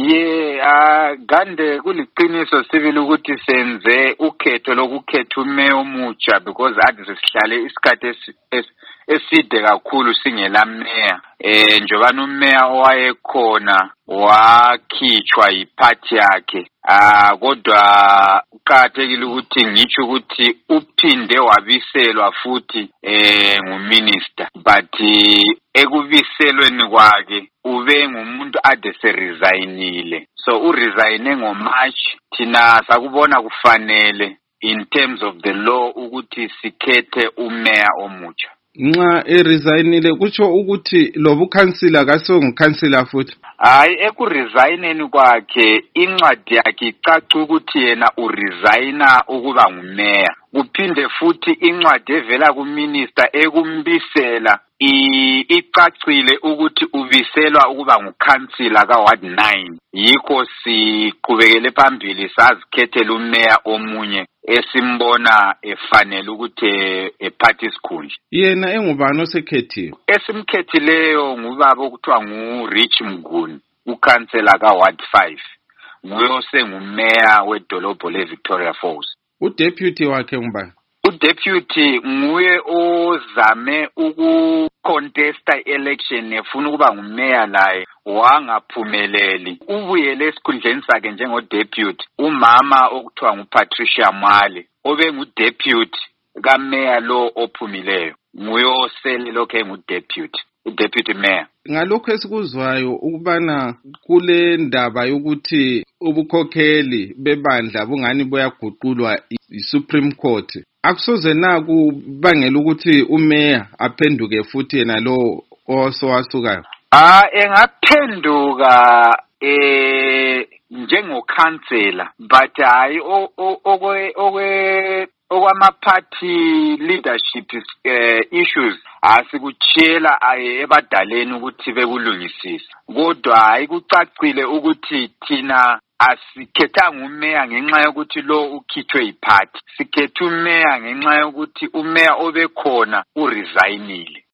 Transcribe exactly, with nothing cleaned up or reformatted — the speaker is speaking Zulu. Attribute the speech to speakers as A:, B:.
A: Ye akande kuliqiniso sibili ukuthi senze ukhetho lokukhetha umeya omutsha because ade sesihlale isikhathi eside kakhulu singela meya. Eh njobana umeya owayekhona wakhitshwa yiphathi yakhe. Ah kodwa uqathekile ukuthi ngitsho ukuthi uphinde wabiselwa futhi eh nguminister but ekubiselweni kwakhe ube ngumuntu ade se resignile. So u resigne ngo March thina sakubona kufanele in terms of the law ukuthi sikhethe umeya omutsha.
B: Nxa e resignile kutsho ukuthi lobu councillor kaso ngukhansila futhi.
A: Hayi ekuresigneni kwakhe incwadi yakhe icaca ukuthi yena uresigna ukuba ngumeya. Kuphinde futhi incwadi evela kuminister ekumbisela icacile ukuthi ubiselwa ukuba ngukhansila ka Ward nine. Yikho siqhubekele phambili sazikhethela umeya omunye esimbona efanele ukuthi ephathi isikhundla.
B: Yena engubani osekhethiwe?
A: Esimkhethileyo ngubaba okuthiwa ngu Rich Mguni, ukhansela ka Ward five. Nguye sengumeya wedolobho le Victoria Falls.
B: Udeputy wakhe ngubani?
A: Udeputy nguye ozame ukucontesta election nefuna ukuba ngumeya laye wangaphumeleli. Ubuyele esikhundleni sakhe njengodeputy umama okuthiwa nguPatricia Mwale obe ngudeputy kameya lo ophumileyo. Nguye osele lokho engudeputy, udeputy mayor.
B: Ngalokho esikuzwayo ukubana kule ndaba yokuthi ubukhokheli bebandla bungani boyaguqulwa iSupreme Court, akusoze na kubangela ukuthi umeya aphenduke futhi yena lo osowasukayo?
A: Ah engaphenduka eh njengokhansela but hayi okwe okwe okwama-party leadership uh, issues asikutshela ebadaleni ukuthi bekulungisisa. Kodwa hayi kucacile ukuthi thina asikhethanga umeya ngenxa yokuthi lo ukhithwe yiphathi. Sikhethe umeya ngenxa yokuthi umeya obekhona uresignile.